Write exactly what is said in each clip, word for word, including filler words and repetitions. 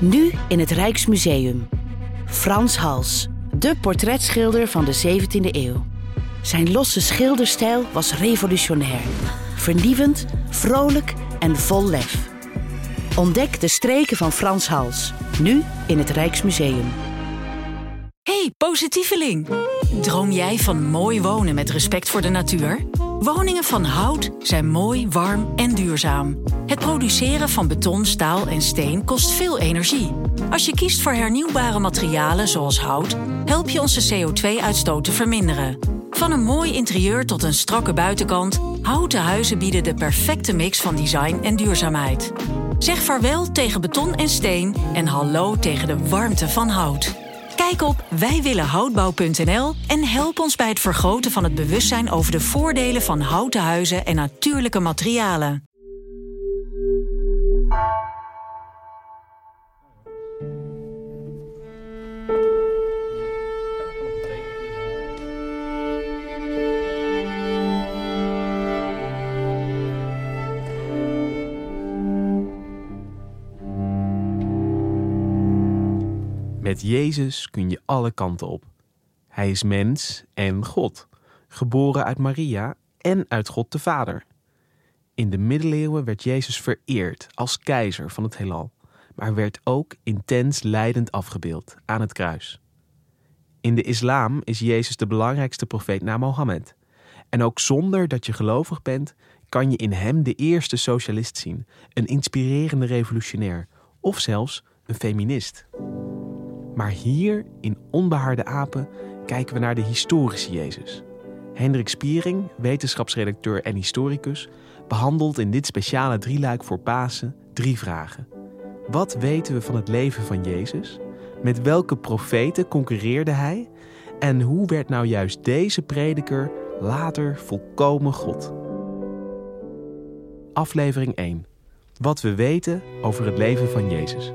Nu in het Rijksmuseum. Frans Hals, de portretschilder van de zeventiende eeuw. Zijn losse schilderstijl was revolutionair. Vernieuwend, vrolijk en vol lef. Ontdek de streken van Frans Hals. Nu in het Rijksmuseum. Hey, positieveling! Droom jij van mooi wonen met respect voor de natuur? Woningen van hout zijn mooi, warm en duurzaam. Het produceren van beton, staal en steen kost veel energie. Als je kiest voor hernieuwbare materialen zoals hout, help je onze C O twee uitstoot te verminderen. Van een mooi interieur tot een strakke buitenkant, houten huizen bieden de perfecte mix van design en duurzaamheid. Zeg vaarwel tegen beton en steen en hallo tegen de warmte van hout. Kijk op wij willen houtbouw punt n l en help ons bij het vergroten van het bewustzijn over de voordelen van houten huizen en natuurlijke materialen. Met Jezus kun je alle kanten op. Hij is mens en God, geboren uit Maria en uit God de Vader. In de middeleeuwen werd Jezus vereerd als keizer van het heelal, maar werd ook intens lijdend afgebeeld aan het kruis. In de islam is Jezus de belangrijkste profeet na Mohammed. En ook zonder dat je gelovig bent, kan je in hem de eerste socialist zien, een inspirerende revolutionair of zelfs een feminist. Maar hier, in Onbehaarde Apen, kijken we naar de historische Jezus. Hendrik Spiering, wetenschapsredacteur en historicus, behandelt in dit speciale drieluik voor Pasen drie vragen. Wat weten we van het leven van Jezus? Met welke profeten concurreerde hij? En hoe werd nou juist deze prediker later volkomen God? Aflevering één. Wat we weten over het leven van Jezus.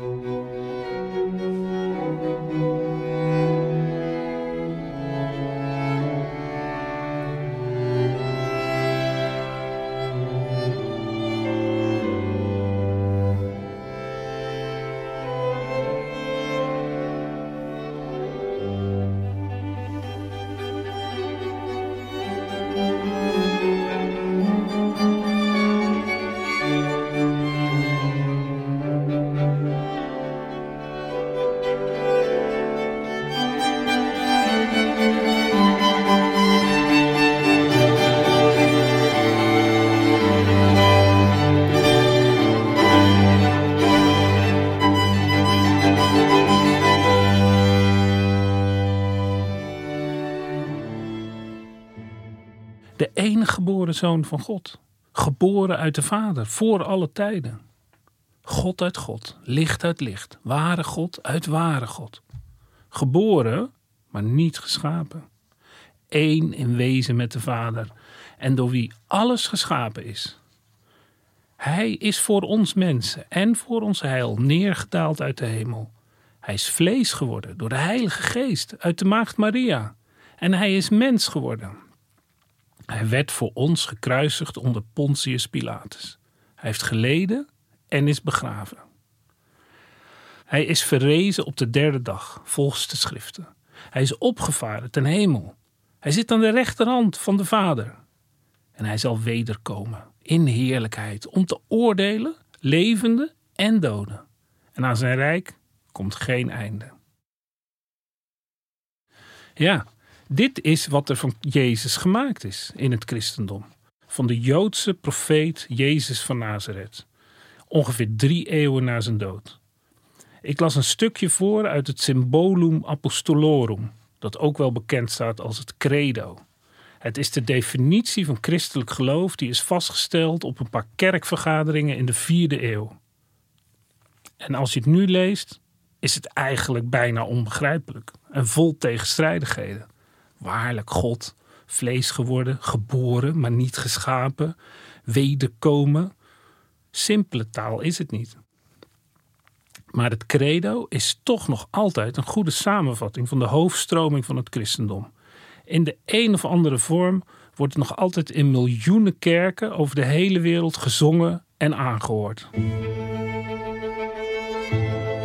De enige geboren zoon van God. Geboren uit de Vader, voor alle tijden. God uit God, licht uit licht, ware God uit ware God. Geboren, maar niet geschapen. Eén in wezen met de Vader en door wie alles geschapen is. Hij is voor ons mensen en voor ons heil neergedaald uit de hemel. Hij is vlees geworden door de Heilige Geest uit de Maagd Maria. En hij is mens geworden. Hij werd voor ons gekruisigd onder Pontius Pilatus. Hij heeft geleden en is begraven. Hij is verrezen op de derde dag, volgens de schriften. Hij is opgevaren ten hemel. Hij zit aan de rechterhand van de Vader. En hij zal wederkomen in heerlijkheid om te oordelen, levenden en doden. En aan zijn rijk komt geen einde. Ja, dit is wat er van Jezus gemaakt is in het christendom. Van de Joodse profeet Jezus van Nazareth. Ongeveer drie eeuwen na zijn dood. Ik las een stukje voor uit het Symbolum Apostolorum, dat ook wel bekend staat als het Credo. Het is de definitie van christelijk geloof die is vastgesteld op een paar kerkvergaderingen in de vierde eeuw. En als je het nu leest, is het eigenlijk bijna onbegrijpelijk en vol tegenstrijdigheden. Waarlijk God, vlees geworden, geboren, maar niet geschapen, wederkomen. Simpele taal is het niet. Maar het credo is toch nog altijd een goede samenvatting van de hoofdstroming van het christendom. In de een of andere vorm wordt het nog altijd in miljoenen kerken over de hele wereld gezongen en aangehoord.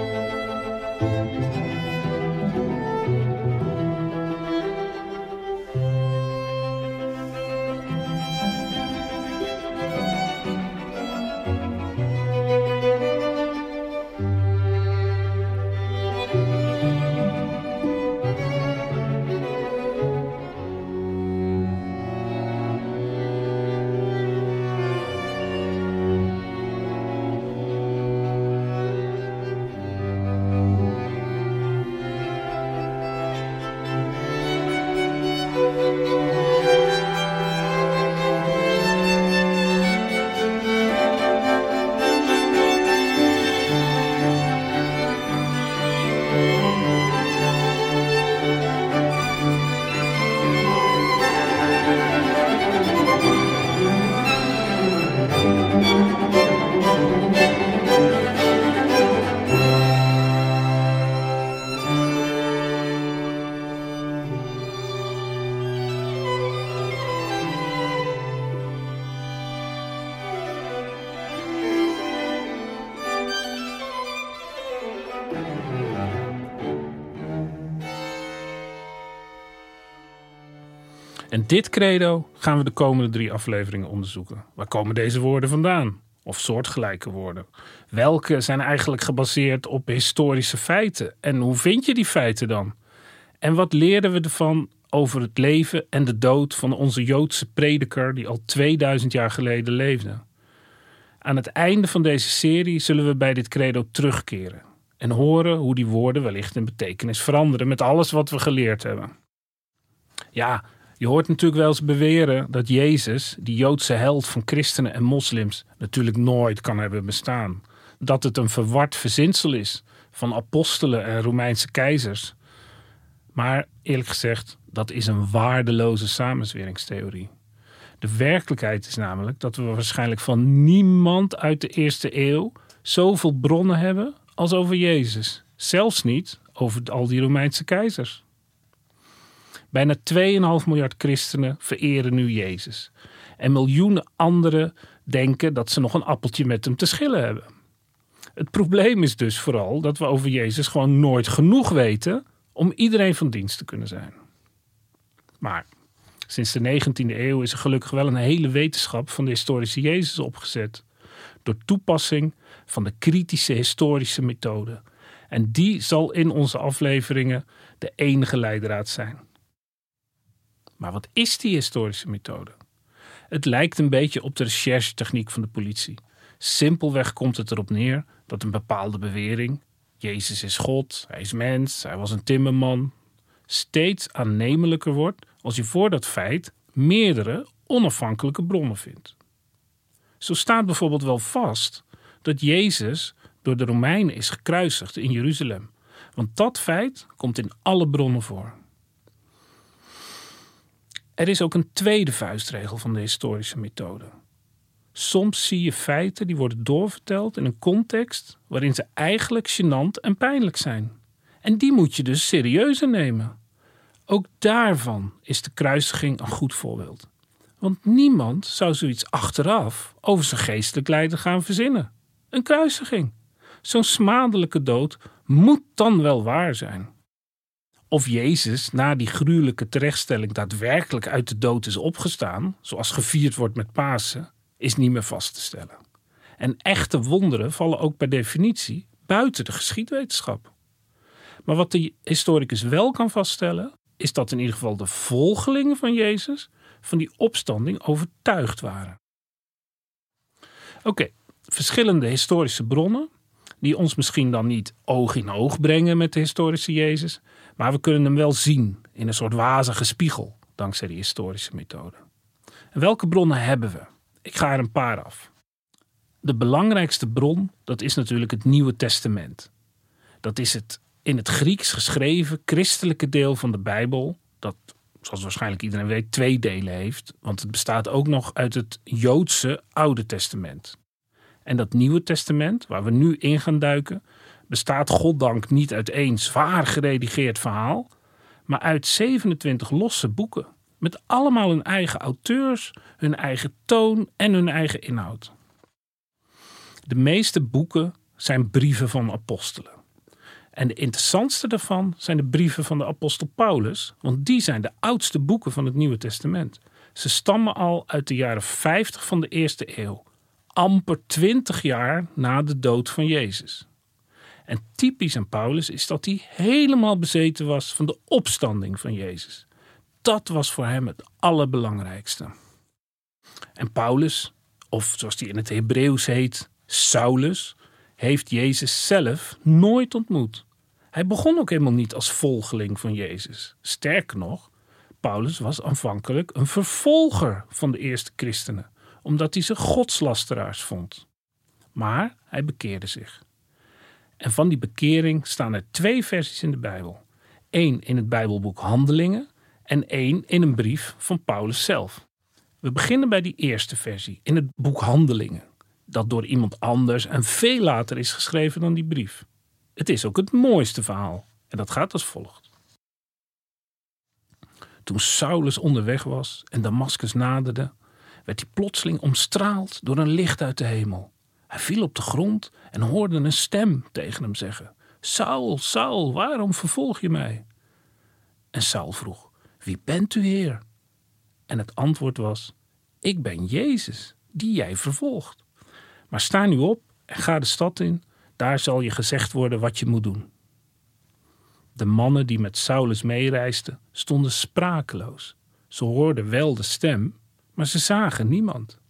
En dit credo gaan we de komende drie afleveringen onderzoeken. Waar komen deze woorden vandaan? Of soortgelijke woorden? Welke zijn eigenlijk gebaseerd op historische feiten? En hoe vind je die feiten dan? En wat leren we ervan over het leven en de dood van onze Joodse prediker die al tweeduizend jaar geleden leefde? Aan het einde van deze serie zullen we bij dit credo terugkeren en horen hoe die woorden wellicht in betekenis veranderen met alles wat we geleerd hebben. Ja, je hoort natuurlijk wel eens beweren dat Jezus, die Joodse held van christenen en moslims, natuurlijk nooit kan hebben bestaan. Dat het een verward verzinsel is van apostelen en Romeinse keizers. Maar eerlijk gezegd, dat is een waardeloze samenzweringstheorie. De werkelijkheid is namelijk dat we waarschijnlijk van niemand uit de eerste eeuw zoveel bronnen hebben als over Jezus. Zelfs niet over al die Romeinse keizers. Bijna twee komma vijf miljard christenen vereren nu Jezus. En miljoenen anderen denken dat ze nog een appeltje met hem te schillen hebben. Het probleem is dus vooral dat we over Jezus gewoon nooit genoeg weten om iedereen van dienst te kunnen zijn. Maar sinds de negentiende eeuw is er gelukkig wel een hele wetenschap van de historische Jezus opgezet. Door toepassing van de kritische historische methode. En die zal in onze afleveringen de enige leidraad zijn. Maar wat is die historische methode? Het lijkt een beetje op de recherchetechniek van de politie. Simpelweg komt het erop neer dat een bepaalde bewering, Jezus is God, hij is mens, hij was een timmerman, steeds aannemelijker wordt als je voor dat feit meerdere onafhankelijke bronnen vindt. Zo staat bijvoorbeeld wel vast dat Jezus door de Romeinen is gekruisigd in Jeruzalem. Want dat feit komt in alle bronnen voor. Er is ook een tweede vuistregel van de historische methode. Soms zie je feiten die worden doorverteld in een context waarin ze eigenlijk gênant en pijnlijk zijn. En die moet je dus serieuzer nemen. Ook daarvan is de kruisiging een goed voorbeeld. Want niemand zou zoiets achteraf over zijn geestelijk lijden gaan verzinnen. Een kruisiging. Zo'n smadelijke dood moet dan wel waar zijn. Of Jezus na die gruwelijke terechtstelling daadwerkelijk uit de dood is opgestaan, zoals gevierd wordt met Pasen, is niet meer vast te stellen. En echte wonderen vallen ook per definitie buiten de geschiedwetenschap. Maar wat de historicus wel kan vaststellen, is dat in ieder geval de volgelingen van Jezus van die opstanding overtuigd waren. Oké, okay, verschillende historische bronnen die ons misschien dan niet oog in oog brengen met de historische Jezus, maar we kunnen hem wel zien in een soort wazige spiegel, dankzij die historische methode. En welke bronnen hebben we? Ik ga er een paar af. De belangrijkste bron, dat is natuurlijk het Nieuwe Testament. Dat is het in het Grieks geschreven christelijke deel van de Bijbel, dat, zoals waarschijnlijk iedereen weet, twee delen heeft, want het bestaat ook nog uit het Joodse Oude Testament. En dat Nieuwe Testament, waar we nu in gaan duiken, bestaat goddank niet uit één zwaar geredigeerd verhaal, maar uit zevenentwintig losse boeken, met allemaal hun eigen auteurs, hun eigen toon en hun eigen inhoud. De meeste boeken zijn brieven van apostelen. En de interessantste daarvan zijn de brieven van de apostel Paulus, want die zijn de oudste boeken van het Nieuwe Testament. Ze stammen al uit de jaren vijftig van de eerste eeuw, amper twintig jaar na de dood van Jezus. En typisch aan Paulus is dat hij helemaal bezeten was van de opstanding van Jezus. Dat was voor hem het allerbelangrijkste. En Paulus, of zoals hij in het Hebreeuws heet, Saulus, heeft Jezus zelf nooit ontmoet. Hij begon ook helemaal niet als volgeling van Jezus. Sterker nog, Paulus was aanvankelijk een vervolger van de eerste christenen, omdat hij ze godslasteraars vond. Maar hij bekeerde zich. En van die bekering staan er twee versies in de Bijbel. Eén in het Bijbelboek Handelingen en één in een brief van Paulus zelf. We beginnen bij die eerste versie, in het boek Handelingen, dat door iemand anders en veel later is geschreven dan die brief. Het is ook het mooiste verhaal en dat gaat als volgt. Toen Saulus onderweg was en Damaskus naderde, werd hij plotseling omstraald door een licht uit de hemel. Hij viel op de grond en hoorde een stem tegen hem zeggen: Saul, Saul, waarom vervolg je mij? En Saul vroeg: Wie bent u, Heer? En het antwoord was: ik ben Jezus, die jij vervolgt. Maar sta nu op en ga de stad in. Daar zal je gezegd worden wat je moet doen. De mannen die met Saulus meereisden stonden sprakeloos. Ze hoorden wel de stem, maar ze zagen niemand.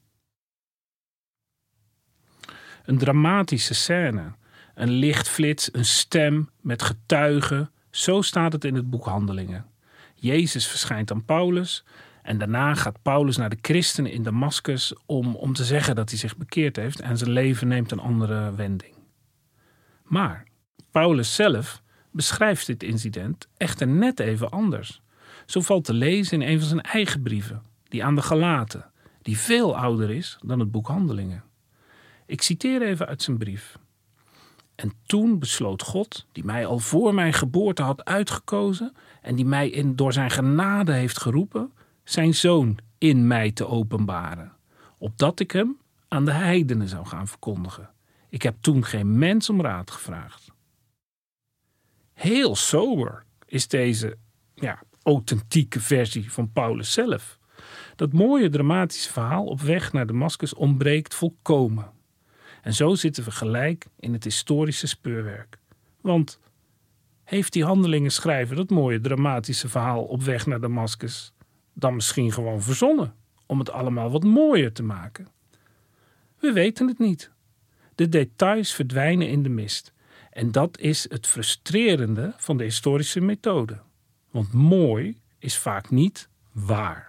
Een dramatische scène, een lichtflits, een stem met getuigen. Zo staat het in het boek Handelingen. Jezus verschijnt aan Paulus en daarna gaat Paulus naar de christenen in Damascus om, om te zeggen dat hij zich bekeerd heeft en zijn leven neemt een andere wending. Maar Paulus zelf beschrijft dit incident echter net even anders. Zo valt te lezen in een van zijn eigen brieven, die aan de Galaten, die veel ouder is dan het boek Handelingen. Ik citeer even uit zijn brief. En toen besloot God, die mij al voor mijn geboorte had uitgekozen en die mij in, door zijn genade heeft geroepen, zijn zoon in mij te openbaren, opdat ik hem aan de heidenen zou gaan verkondigen. Ik heb toen geen mens om raad gevraagd. Heel sober is deze ja, authentieke versie van Paulus zelf. Dat mooie dramatische verhaal op weg naar Damascus ontbreekt volkomen. En zo zitten we gelijk in het historische speurwerk. Want heeft die Handelingen schrijver dat mooie dramatische verhaal op weg naar Damascus dan misschien gewoon verzonnen om het allemaal wat mooier te maken? We weten het niet. De details verdwijnen in de mist. En dat is het frustrerende van de historische methode. Want mooi is vaak niet waar.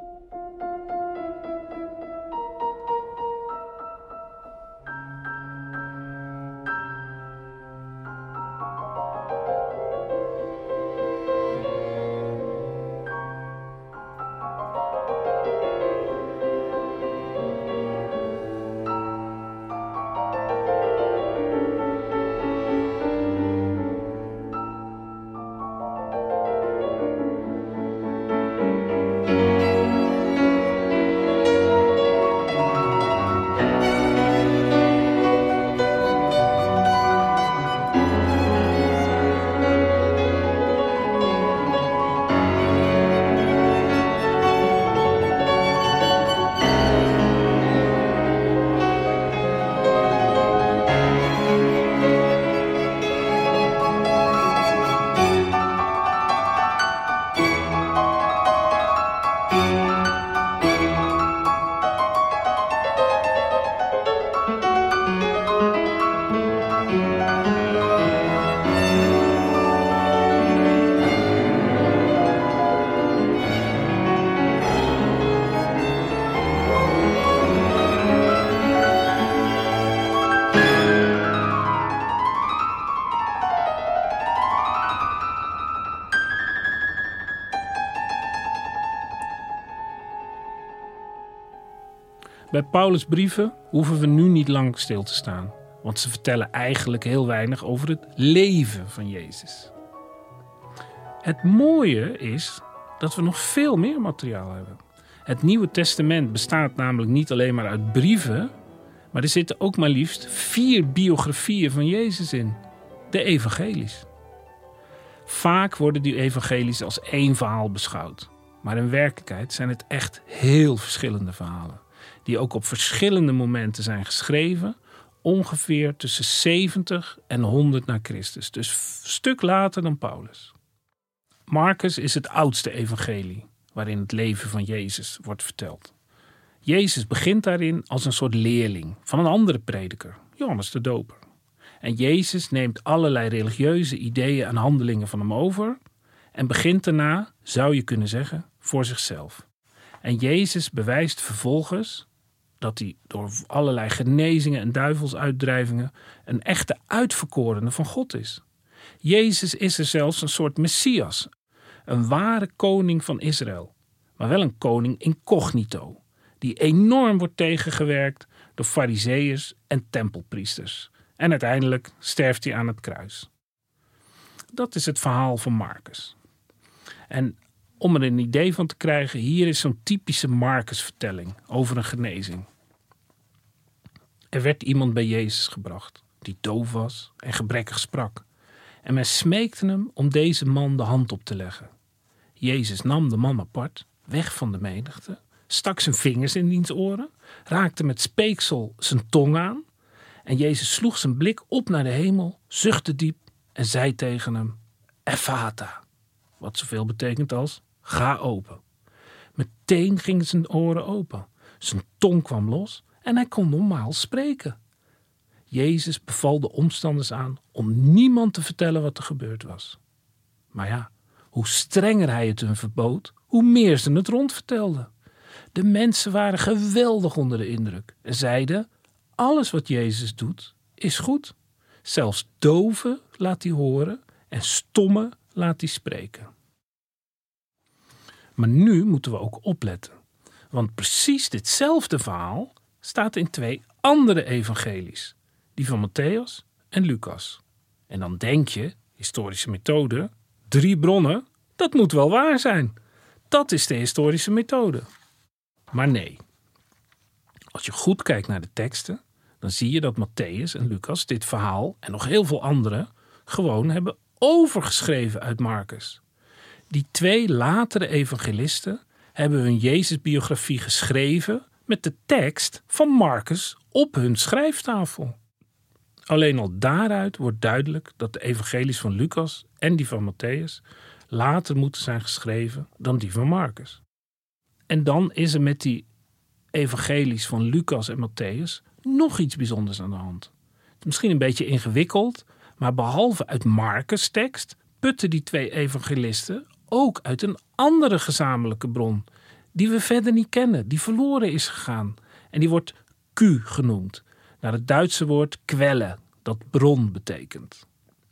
Bij Paulus' brieven hoeven we nu niet lang stil te staan, want ze vertellen eigenlijk heel weinig over het leven van Jezus. Het mooie is dat we nog veel meer materiaal hebben. Het Nieuwe Testament bestaat namelijk niet alleen maar uit brieven, maar er zitten ook maar liefst vier biografieën van Jezus in, de evangelies. Vaak worden die evangelies als één verhaal beschouwd, maar in werkelijkheid zijn het echt heel verschillende verhalen, die ook op verschillende momenten zijn geschreven, ongeveer tussen zeventig en honderd na Christus, dus een stuk later dan Paulus. Marcus is het oudste evangelie, waarin het leven van Jezus wordt verteld. Jezus begint daarin als een soort leerling van een andere prediker, Johannes de Doper. En Jezus neemt allerlei religieuze ideeën en handelingen van hem over en begint daarna, zou je kunnen zeggen, voor zichzelf. En Jezus bewijst vervolgens dat hij door allerlei genezingen en duivelsuitdrijvingen een echte uitverkorene van God is. Jezus is er zelfs een soort Messias, een ware koning van Israël, maar wel een koning incognito, die enorm wordt tegengewerkt door farizeeërs en tempelpriesters. En uiteindelijk sterft hij aan het kruis. Dat is het verhaal van Marcus. En om er een idee van te krijgen, hier is zo'n typische Marcus-vertelling over een genezing. Er werd iemand bij Jezus gebracht, die doof was en gebrekkig sprak. En men smeekte hem om deze man de hand op te leggen. Jezus nam de man apart weg van de menigte, stak zijn vingers in diens oren, raakte met speeksel zijn tong aan en Jezus sloeg zijn blik op naar de hemel, zuchtte diep en zei tegen hem, Ephata, wat zoveel betekent als, ga open. Meteen gingen zijn oren open, zijn tong kwam los en hij kon normaal spreken. Jezus beval de omstanders aan om niemand te vertellen wat er gebeurd was. Maar ja, hoe strenger hij het hun verbood, hoe meer ze het rondvertelden. De mensen waren geweldig onder de indruk en zeiden, alles wat Jezus doet is goed. Zelfs doven laat hij horen en stommen laat hij spreken. Maar nu moeten we ook opletten, want precies ditzelfde verhaal staat in twee andere evangelies, die van Mattheüs en Lucas. En dan denk je, historische methode, drie bronnen, dat moet wel waar zijn. Dat is de historische methode. Maar nee. Als je goed kijkt naar de teksten, dan zie je dat Mattheüs en Lucas dit verhaal en nog heel veel andere gewoon hebben overgeschreven uit Marcus. Die twee latere evangelisten hebben hun Jezusbiografie geschreven met de tekst van Marcus op hun schrijftafel. Alleen al daaruit wordt duidelijk dat de evangelies van Lucas en die van Mattheüs later moeten zijn geschreven dan die van Marcus. En dan is er met die evangelies van Lucas en Mattheüs nog iets bijzonders aan de hand. Het is misschien een beetje ingewikkeld, maar behalve uit Marcus' tekst putten die twee evangelisten ook uit een andere gezamenlijke bron, die we verder niet kennen, die verloren is gegaan. En die wordt Q genoemd, naar het Duitse woord Quelle, dat bron betekent.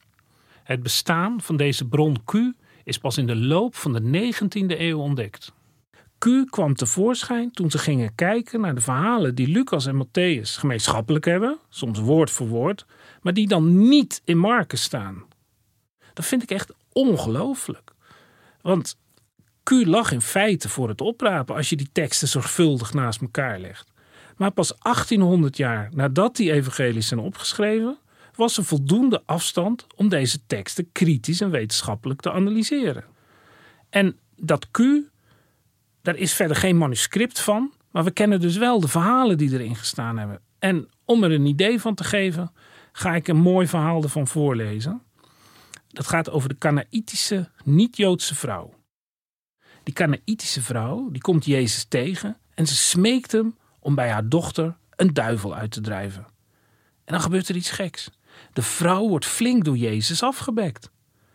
Het bestaan van deze bron Q is pas in de loop van de negentiende eeuw ontdekt. Q kwam tevoorschijn toen ze gingen kijken naar de verhalen die Lucas en Mattheüs gemeenschappelijk hebben, soms woord voor woord, maar die dan niet in Marcus staan. Dat vind ik echt ongelooflijk. Want Q lag in feite voor het oprapen als je die teksten zorgvuldig naast elkaar legt. Maar pas achttienhonderd jaar nadat die evangelies zijn opgeschreven, was er voldoende afstand om deze teksten kritisch en wetenschappelijk te analyseren. En dat Q, daar is verder geen manuscript van, maar we kennen dus wel de verhalen die erin gestaan hebben. En om er een idee van te geven, ga ik een mooi verhaal ervan voorlezen. Dat gaat over de Kanaïtische, niet-Joodse vrouw. Die Kanaïtische vrouw, die komt Jezus tegen en ze smeekt hem om bij haar dochter een duivel uit te drijven. En dan gebeurt er iets geks. De vrouw wordt flink door Jezus afgebekt.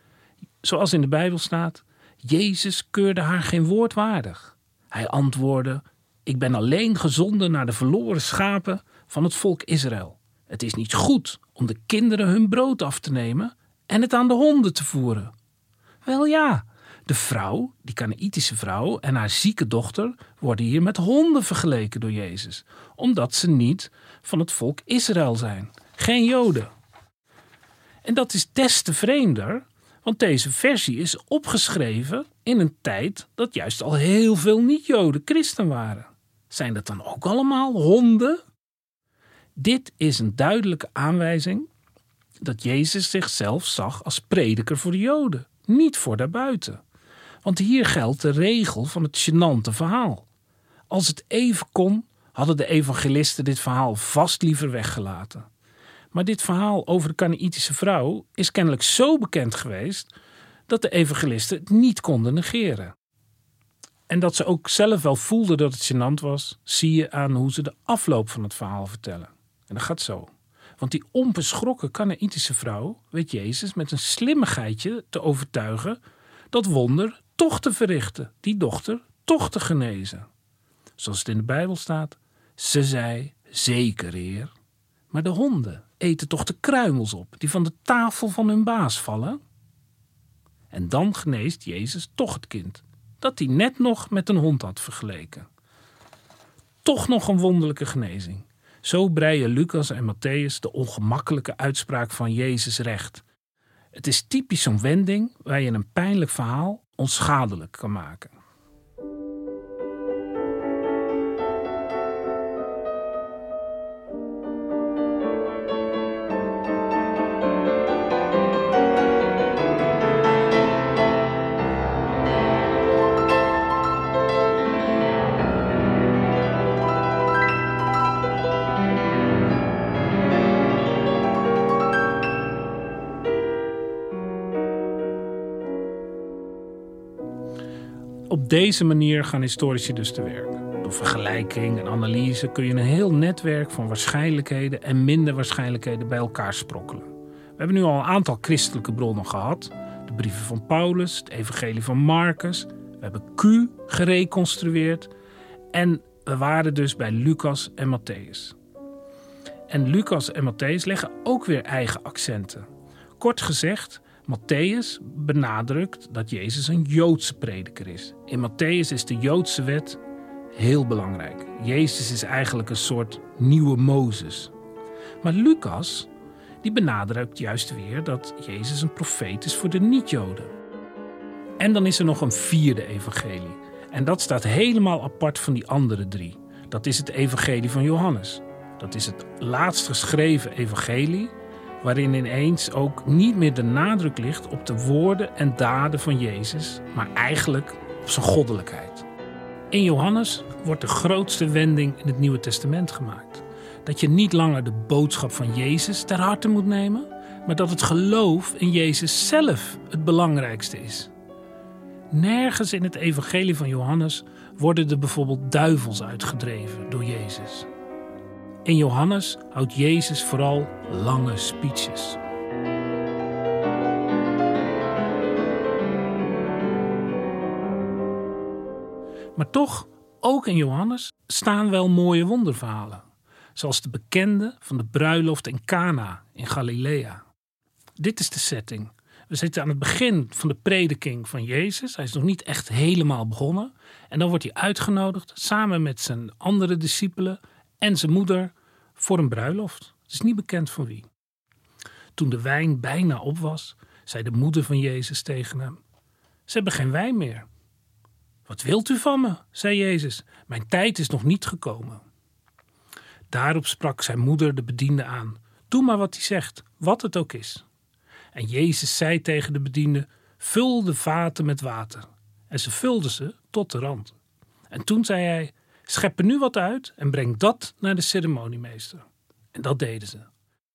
Zoals in de Bijbel staat, Jezus keurde haar geen woord waardig. Hij antwoordde, ik ben alleen gezonden naar de verloren schapen van het volk Israël. Het is niet goed om de kinderen hun brood af te nemen en het aan de honden te voeren. Wel ja, de vrouw, die Kanaïtische vrouw en haar zieke dochter worden hier met honden vergeleken door Jezus, omdat ze niet van het volk Israël zijn, geen Joden. En dat is des te vreemder, want deze versie is opgeschreven in een tijd dat juist al heel veel niet-Joden christen waren. Zijn dat dan ook allemaal honden? Dit is een duidelijke aanwijzing dat Jezus zichzelf zag als prediker voor de Joden, niet voor daarbuiten. Want hier geldt de regel van het gênante verhaal. Als het even kon, hadden de evangelisten dit verhaal vast liever weggelaten. Maar dit verhaal over de Kanaïtische vrouw is kennelijk zo bekend geweest dat de evangelisten het niet konden negeren. En dat ze ook zelf wel voelden dat het gênant was, zie je aan hoe ze de afloop van het verhaal vertellen. En dat gaat zo. Want die onbeschrokken Kanaïtische vrouw weet Jezus met een slimmigheidje te overtuigen dat wonder toch te verrichten, die dochter toch te genezen. Zoals het in de Bijbel staat, ze zei, zeker Heer, maar de honden eten toch de kruimels op die van de tafel van hun baas vallen? En dan geneest Jezus toch het kind, dat hij net nog met een hond had vergeleken. Toch nog een wonderlijke genezing. Zo breien Lucas en Mattheüs de ongemakkelijke uitspraak van Jezus recht. Het is typisch zo'n wending waar je een pijnlijk verhaal onschadelijk kan maken. Op deze manier gaan historici dus te werk. Door vergelijking en analyse kun je een heel netwerk van waarschijnlijkheden en minder waarschijnlijkheden bij elkaar sprokkelen. We hebben nu al een aantal christelijke bronnen gehad. De brieven van Paulus, het evangelie van Marcus. We hebben Q gereconstrueerd. En we waren dus bij Lucas en Matthäus. En Lucas en Matthäus leggen ook weer eigen accenten. Kort gezegd, Matthäus benadrukt dat Jezus een Joodse prediker is. In Matthäus is de Joodse wet heel belangrijk. Jezus is eigenlijk een soort nieuwe Mozes. Maar Lucas, die benadrukt juist weer dat Jezus een profeet is voor de niet-Joden. En dan is er nog een vierde evangelie. En dat staat helemaal apart van die andere drie. Dat is het evangelie van Johannes. Dat is het laatst geschreven evangelie, waarin ineens ook niet meer de nadruk ligt op de woorden en daden van Jezus, maar eigenlijk op zijn goddelijkheid. In Johannes wordt de grootste wending in het Nieuwe Testament gemaakt. Dat je niet langer de boodschap van Jezus ter harte moet nemen, maar dat het geloof in Jezus zelf het belangrijkste is. Nergens in het evangelie van Johannes worden er bijvoorbeeld duivels uitgedreven door Jezus. In Johannes houdt Jezus vooral lange speeches. Maar toch, ook in Johannes staan wel mooie wonderverhalen. Zoals de bekende van de bruiloft in Cana in Galilea. Dit is de setting. We zitten aan het begin van de prediking van Jezus. Hij is nog niet echt helemaal begonnen. En dan wordt hij uitgenodigd samen met zijn andere discipelen en zijn moeder voor een bruiloft. Het is niet bekend van wie. Toen de wijn bijna op was, zei de moeder van Jezus tegen hem: "Ze hebben geen wijn meer." "Wat wilt u van me?" zei Jezus. "Mijn tijd is nog niet gekomen." Daarop sprak zijn moeder de bediende aan: "Doe maar wat hij zegt, wat het ook is." En Jezus zei tegen de bediende: "Vul de vaten met water." En ze vulden ze tot de rand. En toen zei hij: "Schep er nu wat uit en breng dat naar de ceremoniemeester." En dat deden ze.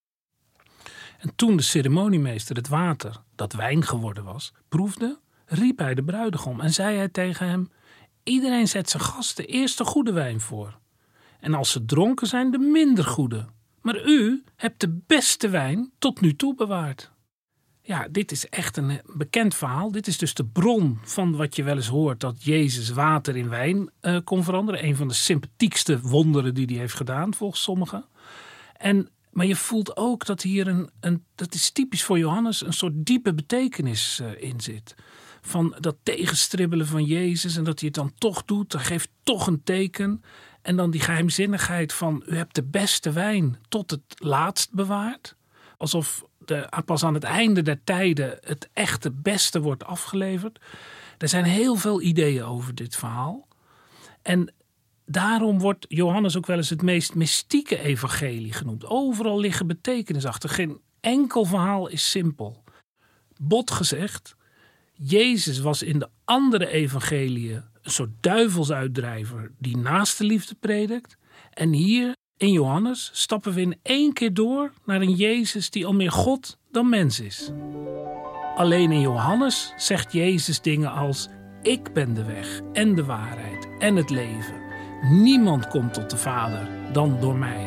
En toen de ceremoniemeester het water, dat wijn geworden was, proefde, riep hij de bruidegom en zei hij tegen hem: "Iedereen zet zijn gasten eerst de goede wijn voor. En als ze dronken zijn, de minder goede. Maar u hebt de beste wijn tot nu toe bewaard." Ja, dit is echt een bekend verhaal. Dit is dus de bron van wat je wel eens hoort, dat Jezus water in wijn uh, kon veranderen. Een van de sympathiekste wonderen die hij heeft gedaan, volgens sommigen. En, maar je voelt ook dat hier een, een, dat is typisch voor Johannes, een soort diepe betekenis uh, in zit. Van dat tegenstribbelen van Jezus en dat hij het dan toch doet. Dat geeft toch een teken. En dan die geheimzinnigheid van: u hebt de beste wijn tot het laatst bewaard. Alsof de, pas aan het einde der tijden het echte beste wordt afgeleverd. Er zijn heel veel ideeën over dit verhaal. En daarom wordt Johannes ook wel eens het meest mystieke evangelie genoemd. Overal liggen betekenis achter. Geen enkel verhaal is simpel. Bot gezegd, Jezus was in de andere evangeliën een soort duivelsuitdrijver die naastenliefde predikt. En hier in Johannes stappen we in één keer door naar een Jezus die al meer God dan mens is. Alleen in Johannes zegt Jezus dingen als: "Ik ben de weg en de waarheid en het leven. Niemand komt tot de Vader dan door mij."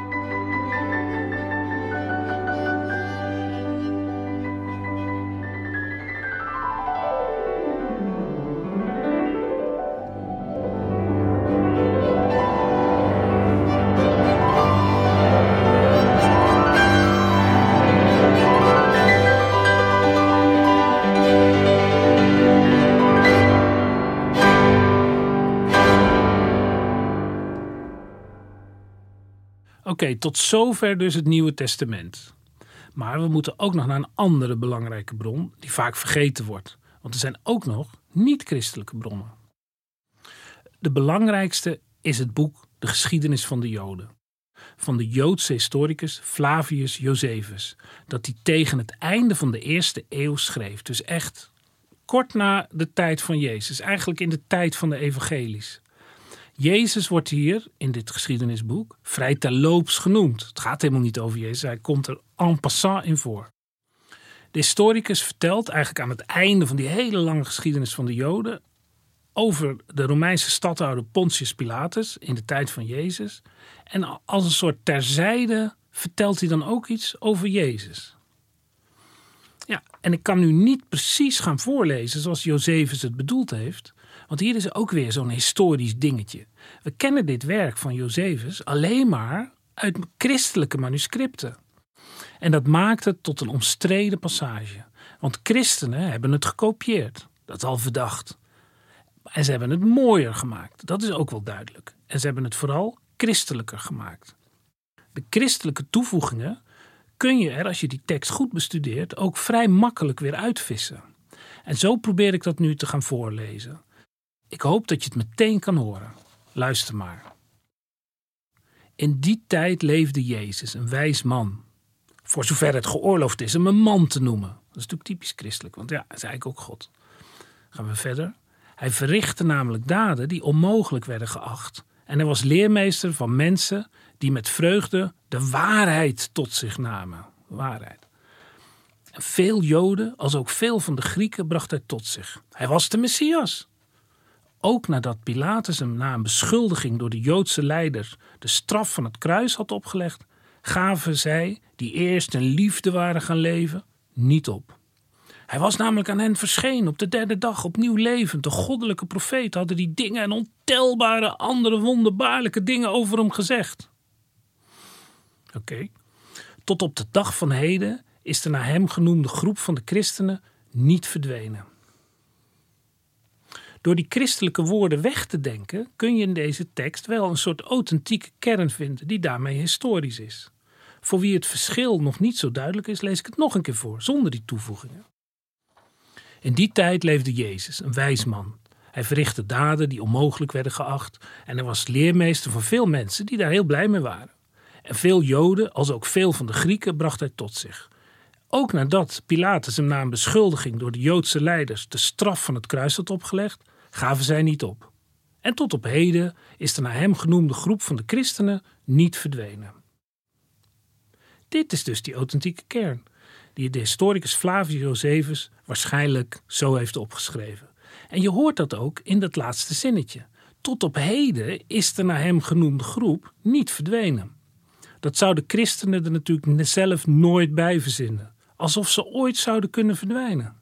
Oké, okay, tot zover dus het Nieuwe Testament. Maar we moeten ook nog naar een andere belangrijke bron die vaak vergeten wordt. Want er zijn ook nog niet-christelijke bronnen. De belangrijkste is het boek De Geschiedenis van de Joden. Van de Joodse historicus Flavius Josephus. Dat hij tegen het einde van de eerste eeuw schreef. Dus echt kort na de tijd van Jezus. Eigenlijk in de tijd van de evangelies. Jezus wordt hier in dit geschiedenisboek vrij terloops genoemd. Het gaat helemaal niet over Jezus, hij komt er en passant in voor. De historicus vertelt eigenlijk aan het einde van die hele lange geschiedenis van de Joden over de Romeinse stadhouder Pontius Pilatus in de tijd van Jezus. En als een soort terzijde vertelt hij dan ook iets over Jezus. Ja, en ik kan nu niet precies gaan voorlezen zoals Josephus het bedoeld heeft. Want hier is ook weer zo'n historisch dingetje. We kennen dit werk van Josephus alleen maar uit christelijke manuscripten. En dat maakt het tot een omstreden passage. Want christenen hebben het gekopieerd. Dat is al verdacht. En ze hebben het mooier gemaakt. Dat is ook wel duidelijk. En ze hebben het vooral christelijker gemaakt. De christelijke toevoegingen kun je er, als je die tekst goed bestudeert, ook vrij makkelijk weer uitvissen. En zo probeer ik dat nu te gaan voorlezen. Ik hoop dat je het meteen kan horen. Luister maar. In die tijd leefde Jezus, een wijs man. Voor zover het geoorloofd is hem een man te noemen. Dat is natuurlijk typisch christelijk, want ja, hij is eigenlijk ook God. Gaan we verder. Hij verrichtte namelijk daden die onmogelijk werden geacht. En hij was leermeester van mensen die met vreugde de waarheid tot zich namen. Waarheid. En veel Joden, als ook veel van de Grieken, bracht hij tot zich. Hij was de Messias. Ook nadat Pilatus hem na een beschuldiging door de Joodse leiders de straf van het kruis had opgelegd, gaven zij, die eerst in liefde waren gaan leven, niet op. Hij was namelijk aan hen verschenen op de derde dag opnieuw levend. De goddelijke profeten hadden die dingen en ontelbare andere wonderbaarlijke dingen over hem gezegd. Oké. Okay. Tot op de dag van heden is de naar hem genoemde groep van de christenen niet verdwenen. Door die christelijke woorden weg te denken kun je in deze tekst wel een soort authentieke kern vinden die daarmee historisch is. Voor wie het verschil nog niet zo duidelijk is, lees ik het nog een keer voor, zonder die toevoegingen. In die tijd leefde Jezus, een wijs man. Hij verrichtte daden die onmogelijk werden geacht en hij was leermeester van veel mensen die daar heel blij mee waren. En veel Joden, als ook veel van de Grieken, bracht hij tot zich. Ook nadat Pilatus hem na een beschuldiging door de Joodse leiders de straf van het kruis had opgelegd, gaven zij niet op. En tot op heden is de naar hem genoemde groep van de christenen niet verdwenen. Dit is dus die authentieke kern, die de historicus Flavius Josephus waarschijnlijk zo heeft opgeschreven. En je hoort dat ook in dat laatste zinnetje. Tot op heden is de naar hem genoemde groep niet verdwenen. Dat zouden christenen er natuurlijk zelf nooit bij verzinnen. Alsof ze ooit zouden kunnen verdwijnen.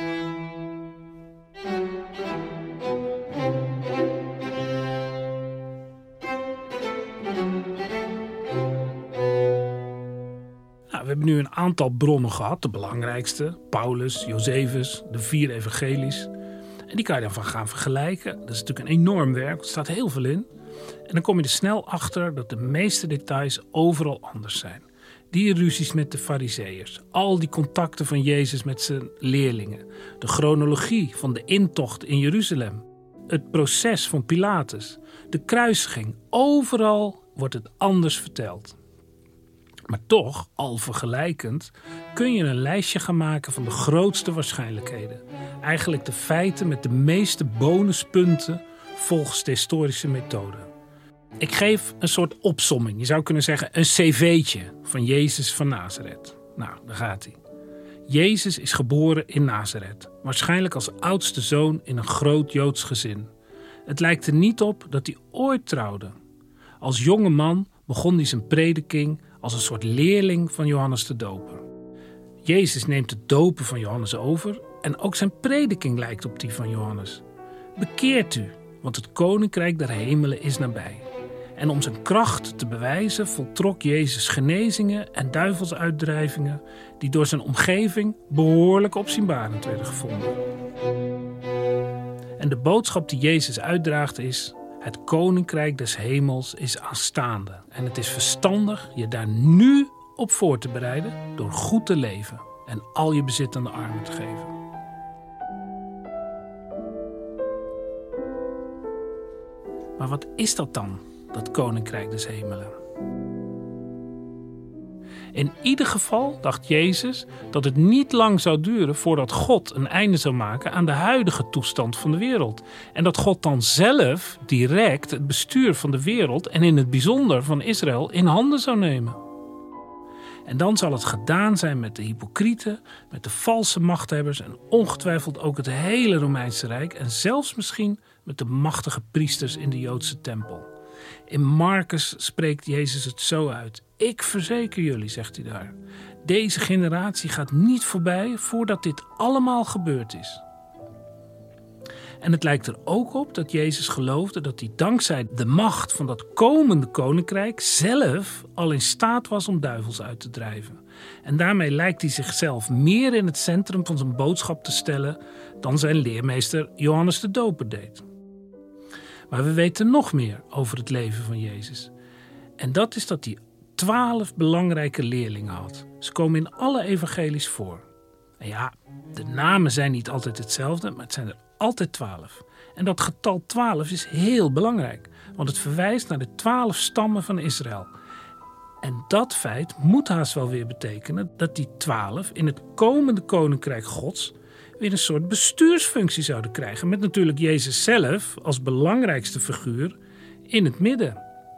We hebben nu een aantal bronnen gehad, de belangrijkste. Paulus, Josephus, de vier evangelies. En die kan je dan van gaan vergelijken. Dat is natuurlijk een enorm werk, er staat heel veel in. En dan kom je er snel achter dat de meeste details overal anders zijn. Die ruzies met de farizeeërs, al die contacten van Jezus met zijn leerlingen. De chronologie van de intocht in Jeruzalem. Het proces van Pilatus. De kruisiging. Overal wordt het anders verteld. Maar toch, al vergelijkend, kun je een lijstje gaan maken van de grootste waarschijnlijkheden. Eigenlijk de feiten met de meeste bonuspunten volgens de historische methode. Ik geef een soort opsomming. Je zou kunnen zeggen een cv'tje van Jezus van Nazareth. Nou, daar gaat hij. Jezus is geboren in Nazareth. Waarschijnlijk als oudste zoon in een groot Joods gezin. Het lijkt er niet op dat hij ooit trouwde. Als jonge man begon hij zijn prediking als een soort leerling van Johannes de Doper. Jezus neemt het dopen van Johannes over en ook zijn prediking lijkt op die van Johannes. Bekeert u, want het koninkrijk der hemelen is nabij. En om zijn kracht te bewijzen voltrok Jezus genezingen en duivelsuitdrijvingen die door zijn omgeving behoorlijk opzienbarend werden gevonden. En de boodschap die Jezus uitdraagt is: het koninkrijk des hemels is aanstaande. En het is verstandig je daar nu op voor te bereiden door goed te leven en al je bezit aan de armen te geven. Maar wat is dat dan, dat koninkrijk des hemelen? In ieder geval dacht Jezus dat het niet lang zou duren voordat God een einde zou maken aan de huidige toestand van de wereld. En dat God dan zelf direct het bestuur van de wereld en in het bijzonder van Israël in handen zou nemen. En dan zal het gedaan zijn met de hypocrieten, met de valse machthebbers en ongetwijfeld ook het hele Romeinse Rijk en zelfs misschien met de machtige priesters in de Joodse tempel. In Marcus spreekt Jezus het zo uit. Ik verzeker jullie, zegt hij daar. Deze generatie gaat niet voorbij voordat dit allemaal gebeurd is. En het lijkt er ook op dat Jezus geloofde dat hij dankzij de macht van dat komende koninkrijk zelf al in staat was om duivels uit te drijven. En daarmee lijkt hij zichzelf meer in het centrum van zijn boodschap te stellen dan zijn leermeester Johannes de Doper deed. Maar we weten nog meer over het leven van Jezus. En dat is dat hij twaalf belangrijke leerlingen had. Ze komen in alle evangelies voor. En ja, de namen zijn niet altijd hetzelfde, maar het zijn er altijd twaalf. En dat getal twaalf is heel belangrijk, want het verwijst naar de twaalf stammen van Israël. En dat feit moet haast wel weer betekenen dat die twaalf in het komende koninkrijk Gods weer een soort bestuursfunctie zouden krijgen. Met natuurlijk Jezus zelf als belangrijkste figuur in het midden.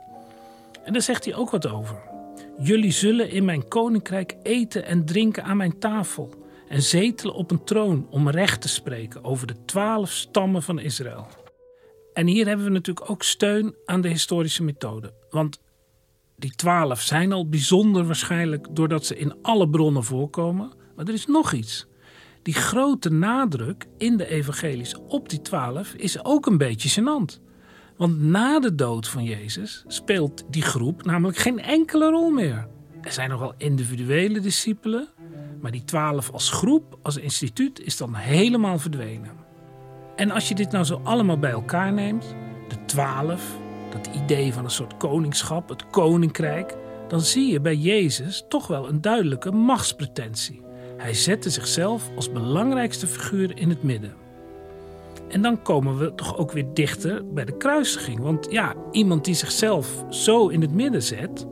En daar zegt hij ook wat over. Jullie zullen in mijn koninkrijk eten en drinken aan mijn tafel en zetelen op een troon om recht te spreken over de twaalf stammen van Israël. En hier hebben we natuurlijk ook steun aan de historische methode. Want die twaalf zijn al bijzonder waarschijnlijk doordat ze in alle bronnen voorkomen. Maar er is nog iets. Die grote nadruk in de evangelies op die twaalf is ook een beetje gênant. Want na de dood van Jezus speelt die groep namelijk geen enkele rol meer. Er zijn nog wel individuele discipelen, maar die twaalf als groep, als instituut, is dan helemaal verdwenen. En als je dit nou zo allemaal bij elkaar neemt, de twaalf, dat idee van een soort koningschap, het koninkrijk, dan zie je bij Jezus toch wel een duidelijke machtspretentie. Hij zette zichzelf als belangrijkste figuur in het midden. En dan komen we toch ook weer dichter bij de kruisiging. Want ja, iemand die zichzelf zo in het midden zet,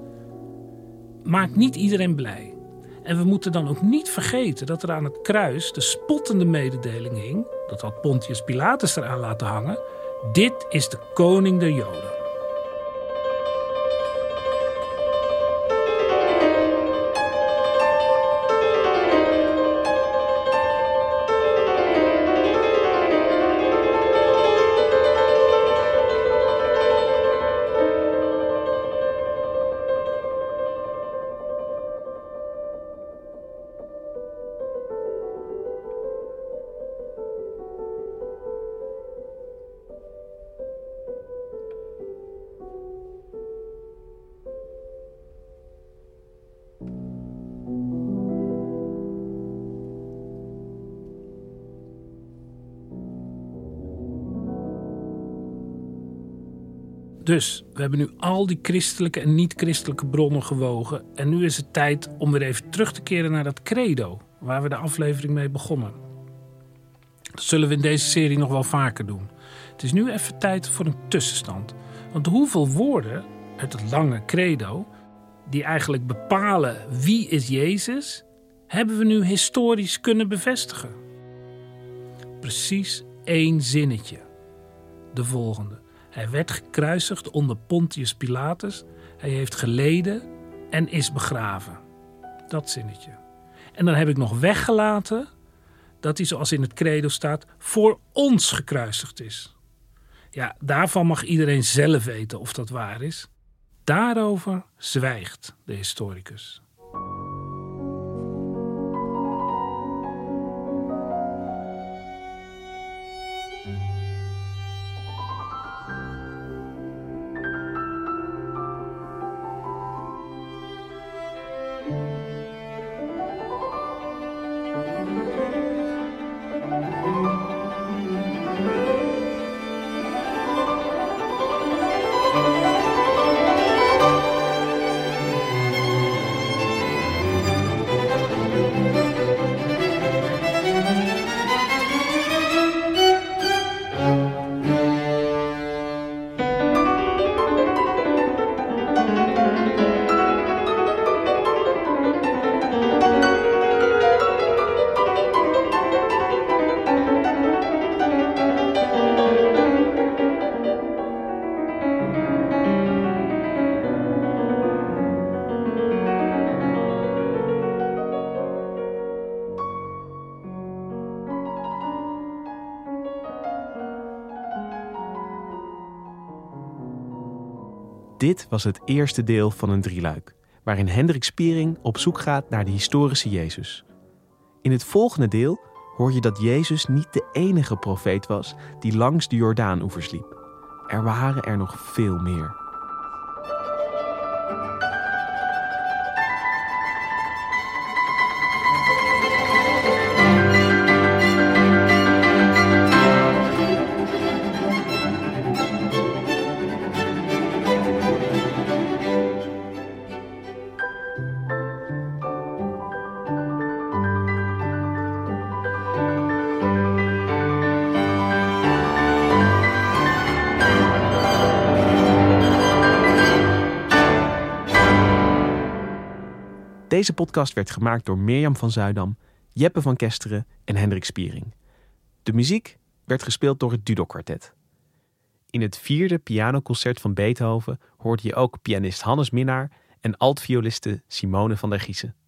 maakt niet iedereen blij. En we moeten dan ook niet vergeten dat er aan het kruis de spottende mededeling hing, dat had Pontius Pilatus eraan laten hangen, dit is de koning der Joden. Dus we hebben nu al die christelijke en niet-christelijke bronnen gewogen. En nu is het tijd om weer even terug te keren naar dat credo, waar we de aflevering mee begonnen. Dat zullen we in deze serie nog wel vaker doen. Het is nu even tijd voor een tussenstand. Want hoeveel woorden uit het lange credo, die eigenlijk bepalen wie is Jezus, hebben we nu historisch kunnen bevestigen? Precies één zinnetje. De volgende. Hij werd gekruisigd onder Pontius Pilatus. Hij heeft geleden en is begraven. Dat zinnetje. En dan heb ik nog weggelaten dat hij, zoals in het credo staat, voor ons gekruisigd is. Ja, daarvan mag iedereen zelf weten of dat waar is. Daarover zwijgt de historicus. Dit was het eerste deel van een drieluik, waarin Hendrik Spiering op zoek gaat naar de historische Jezus. In het volgende deel hoor je dat Jezus niet de enige profeet was die langs de Jordaan-oevers liep. Er waren er nog veel meer. Deze podcast werd gemaakt door Mirjam van Zuidam, Jeppe van Kesteren en Hendrik Spiering. De muziek werd gespeeld door het Dudok Kwartet. In het vierde pianoconcert van Beethoven hoorde je ook pianist Hannes Minnaar en altvioliste Simone van der Giezen.